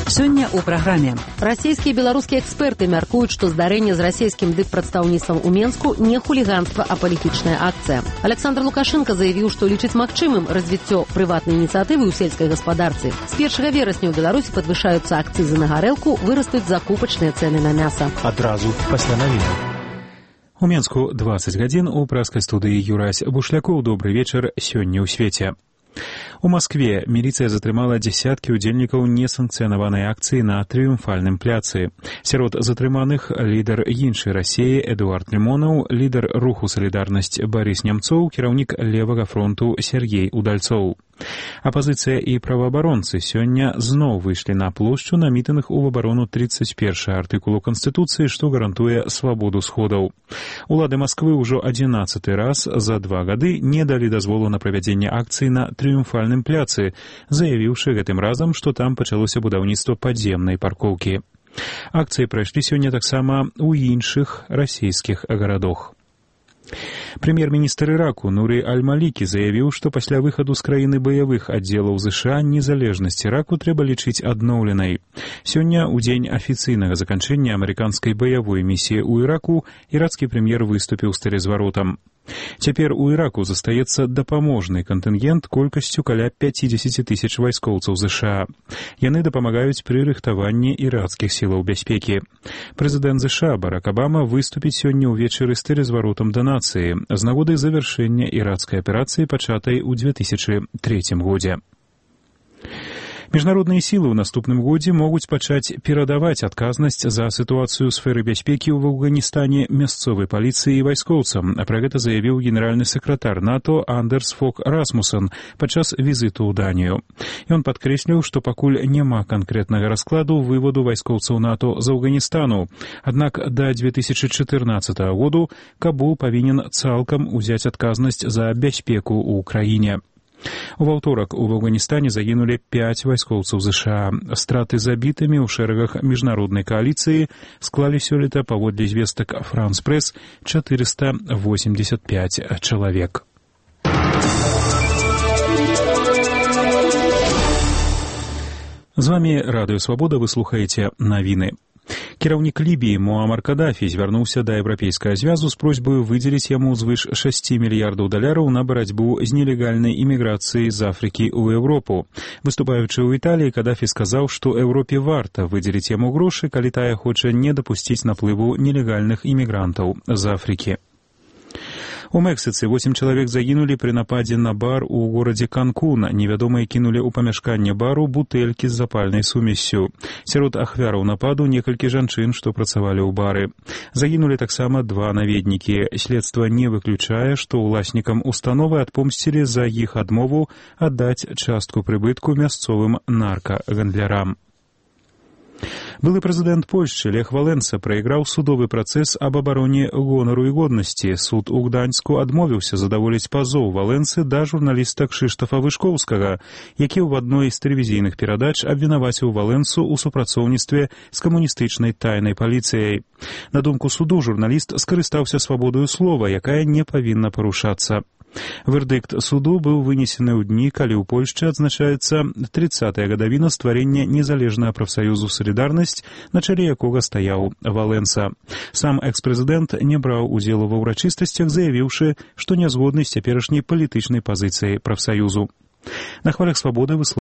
Сёння ў праграме. Расійскія і беларускія эксперты мяркуюць, што здарэнне з расійскім дыппрадстаўніцтвам у Менску не хуліганства, а палітычная акцыя. Александр Лукашенко заявіў, што лічыць магчымым развіццё прыватнай ініцыятывы ў сельскай гаспадарцы. З 1 верасня ў Беларусі падвышаюцца акцызы на гарэлку, вырастуць закупачныя цэны на мяса. Адразу пасля навінаў. У Менску 20 гадзін, у праскай студыі Юрась Бушлякоў. Добры вечар сёння ў свеце. У Маскве міліцыя затрымала дзесяткі ўдзельнікаў несанкцыянаванай акцыі на Трыумфальным пляцы. Сярод затрыманых лідар іншай Расіі Эдуард Лімонаў, лідар руху «Салідарнасць» Барыс Нямцоў, кіраўнік левага фронту Сергей Удальцоў. Апазіцыя і праваабаронцы сёння зноў выйшлі на плошчу на мітынг у абарону 31 артыкулу Канстытуцыі, што гарантуе свабоду сходаў. Улады Масквы ўжо 11-й раз за 2 гады не далі дазволу на правядзенне акцыі на Трыумфальным пляцы, заявіўшы гэтым разам, што там пачалося будаўніцтва падземнай паркоўкі. Акцыі прайшлі сёння таксама ў іншых расійскіх гарадах. Прэм'ер-міністр Іраку Нуры Аль-Малікі заявіў, што пасля выхаду з краіны баявых аддзелаў ЗША незалежнасць Іраку трэба лічыць адноўленай. Сёння, у дзень афіцыйнага заканчэння амерыканскай баявой місіі ў Іраку, ірацкі прэм'ер выступіў з тэлезваротам. Цяпер у Іраку застаецца дапаможны кантынгент колькасцю каля 50 тысяч вайскоўцаў ЗША. Яны дапамагаюць пры рыхтаванні ірацкіх сілаў бяспекі. Прэзідэнт ЗША Барак Абама выступіць сёння ўвечары з тэлезваротам да нацыі з нагоды завяршэння ірацкай аперацыі, пачатай у 2003 годзе. Міжнародныя сілы ў наступным годзе могуць пачаць перадаваць адказнасць за сітуацыю ў сферы бяспекі ў Афганістане мясцовай паліцыі і вайскоўцам. Пра гэта заявіў генеральны сакратар НАТО Андерс Фог Расмуссен падчас візіту ў Данію. Ён падкрэсліў, што пакуль няма канкрэтнага раскладу выводу вайскоўцаў НАТО з Афганістану. Аднак да 2014 году Кабул павінен цалкам узяць адказнасць за бяспеку ў краіне. У аўторак у Афганістане загінулі 5 вайскоўцаў ЗША. Страты забітымі ў шэрагах міжнароднай кааліцыі склалі сёлета, паводле звестак France Press, 485 чалавек. З вамі Радыё Свабода, вы слухаеце навіны. Кіраўнік Лібіі Муамар Кадафі звярнуўся да Еўрапейскага звязу з просьбаю выдзеліць яму звыш 6 мільярдаў даляраў на барацьбу з нелегальнай іміграцыяй з Афрыкі ў Еўропу. Выступаючы ў Італіі, Кадафі сказаў, што Еўропе варта выдзеліць яму грошы, калі тая хоча не дапусціць наплыву нелегальных імігрантаў з Афрыкі. У Мексіцы 8 чалавек загінулі пры нападзе на бар у горадзе Канкун. Невядомыя кінулі ў памяшканне бару бутэлькі з запальнай сумессю. Сярод ахвяраў нападу некалькі жанчын, што працавалі ў бары. Загінулі таксама 2 наведнікі. Следства не выключае, што ўласнікам установы адпомсцілі за іх адмову аддаць частку прыбытку мясцовым наркагандлярам. Былы прэзідэнт Польшчы Лех Валенса прайграў судовы працэс аб абароне гонару і годнасці. Суд у Гданьску адмовіўся задаволіць пазоў Валенсы да журналіста Кшыштафа Вышкоўскага, які ў адной з тэлевізійных перадач абвінаваціў Валенсу ў супрацоўніцтве з камуністычнай тайнай паліцыяй. На думку суду, журналіст скарыстаўся свабодаю слова, якая не павінна парушацца. Вердыкт суду быў вынесены ў дні, калі ў Польшчы адзначаецца 30-я гадавіна стварэння незалежнага прафсаюзу «Салідарнасць», на чале якога стаяў Валенса. Сам экс-прэзідэнт не браў удзелу ва ўрачыстасцях, заявіўшы, што не згодны з цяперашняй палітычнай пазіцыяй прафсаюзу. На хвалях свабоды